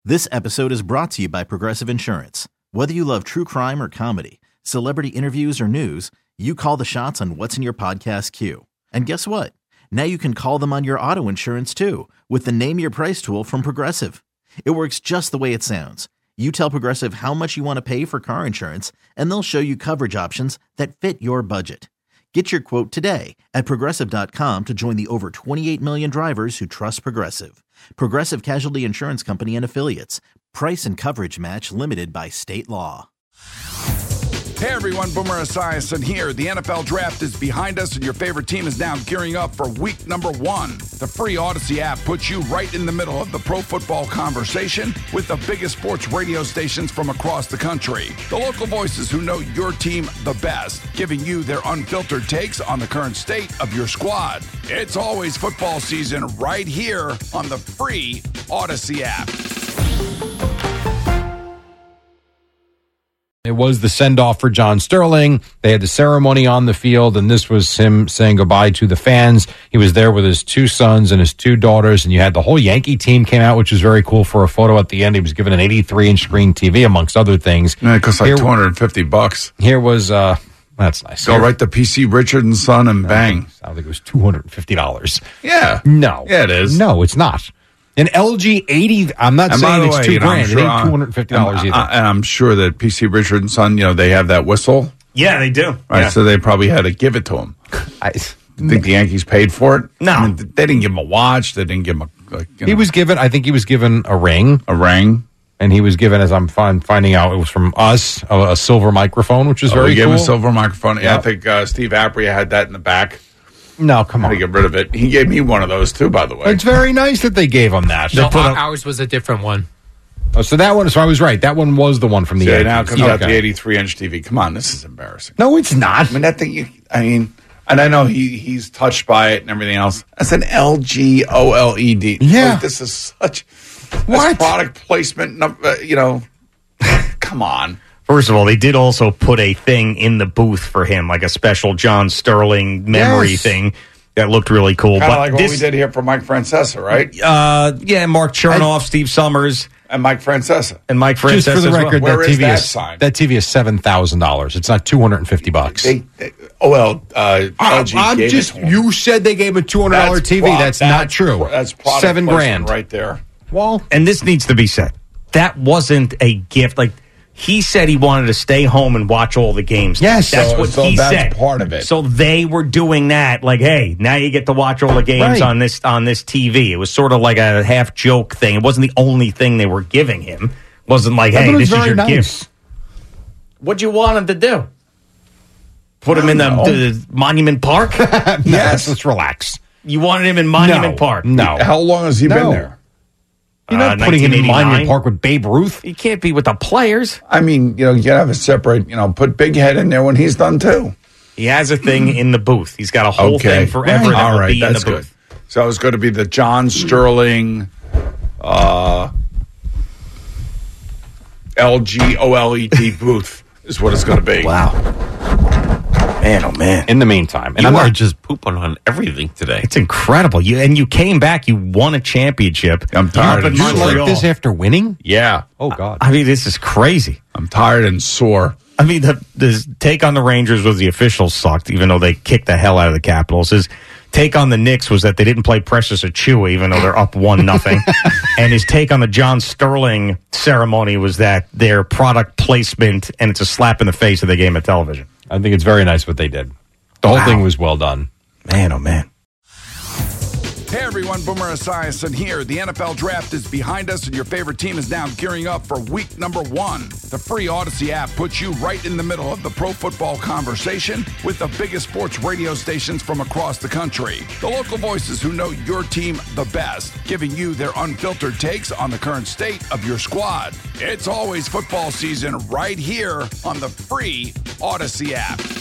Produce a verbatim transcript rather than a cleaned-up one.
This episode is brought to you by Progressive Insurance. Whether you love true crime or comedy, celebrity interviews or news, you call the shots on what's in your podcast queue. And guess what? Now you can call them on your auto insurance too with the Name Your Price tool from Progressive. It works just the way it sounds. You tell Progressive how much you want to pay for car insurance, and they'll show you coverage options that fit your budget. Get your quote today at Progressive dot com to join the over twenty-eight million drivers who trust Progressive. Progressive Casualty Insurance Company and Affiliates. Price and coverage match limited by state law. Hey everyone, Boomer Esiason here. The N F L Draft is behind us and your favorite team is now gearing up for week number one. The free Odyssey app puts you right in the middle of the pro football conversation with the biggest sports radio stations from across the country. The local voices who know your team the best, giving you their unfiltered takes on the current state of your squad. It's always football season right here on the free Odyssey app. It was the send-off for John Sterling. They had the ceremony on the field, and this was him saying goodbye to the fans. He was there with his two sons and his two daughters, and you had the whole Yankee team came out, which was very cool for a photo at the end. He was given an eighty-three inch screen T V, amongst other things. Yeah, it costs like two hundred fifty bucks. Here was, uh, that's nice. Go here, right to P C Richard and Son and bang. I think it was two hundred fifty dollars. Yeah. No. Yeah, it is. No, it's not. An L G eighty, I'm not and saying it's way, two you know, grand. sure, it ain't two hundred fifty dollars uh, either. And I'm sure that P C Richard and Son, you know, they have that whistle. Yeah, they do. Right, yeah. so they probably had to give it to him. I You think the Yankees paid for it? No. I mean, they didn't give him a watch. They didn't give him a, like, you He know, was given, I think he was given a ring. a ring. And he was given, as I'm find, finding out, it was from us, a, a silver microphone, which is Oh, very we gave cool. him a silver microphone. Yeah, Yep. I think uh, Steve Apria had that in the back. No, come Had to on. get rid of it. He gave me one of those too, by the way. It's very nice that they gave him that. No, So, our- ours was a different one. oh, so that one, so I was right. That one was the one from the See, Yankees. now comes out the Okay. eighty-three inch T V. Come on, this is embarrassing. No, it's not. I mean, that thing, you, I mean, and I know he he's touched by it and everything else. That's an L G O L E D. Yeah. Like, this is such What? that's product placement, uh, you know. Come on. First of all, they did also put a thing in the booth for him, like a special John Sterling memory Yes. thing that looked really cool. Kind of But like what this, we did here for Mike Francesa, right? Uh, yeah, Mark Chernoff, Steve Summers, And Mike Francesa. and Mike Francesa. Just for the as well. record, Where that is T V that is sign? that T V is seven thousand dollars. It's not two hundred and fifty bucks. They, they, oh well, uh, L G I'm gave just it to him. you said they gave a two hundred dollar That's T V. pro- That's, not true. That's product seven placement grand. right there. Well, And this needs to be said. That wasn't a gift. Like, he said he wanted to stay home and watch all the games. Yes. That's So- what so he that's said. part of it. So they were doing that. Like, hey, now you get to watch all the games Right. on this on this T V. It was sort of like a half joke thing. It wasn't the only thing they were giving him. It wasn't like, I hey, thought it was this is very your nice. gift. What'd you want him to do? Put him in the, know. the Monument Park? yes. Let's relax. You wanted him in Monument No. Park? No. How long has he been No. there? You're not Uh, putting him in nineteen eighty-nine? Monument Park with Babe Ruth. You can't be with the players. I mean, you know, you gotta have a separate, you know, put Big Head in there when he's done too. He has a thing in the booth. He's got a whole Okay. thing forever Right. that All will right, be in that's the good. booth. So it's going to be the John Sterling uh, L G O L E D booth is what it's going to be. Wow. Man, oh man. In the meantime, and You I'm are not just pooping on everything today. It's incredible. You and you came back, you won a championship. I'm tired You're up of in you you like Montreal. this after winning. Yeah. Oh God. I mean, this is crazy. I'm tired and sore. I mean, the, the take on the Rangers was the officials sucked, even though they kicked the hell out of the Capitals. His take on the Knicks was that they didn't play Precious Achiuwa, even though they're up one nothing. And his take on the John Sterling ceremony was that their product placement, and it's a slap in the face of the game of television. I think it's very nice what they did. The whole Wow. thing was well done. Man, oh man. Hey everyone, Boomer Esiason here. The N F L Draft is behind us and your favorite team is now gearing up for week number one. The free Odyssey app puts you right in the middle of the pro football conversation with the biggest sports radio stations from across the country. The local voices who know your team the best, giving you their unfiltered takes on the current state of your squad. It's always football season right here on the free Odyssey app.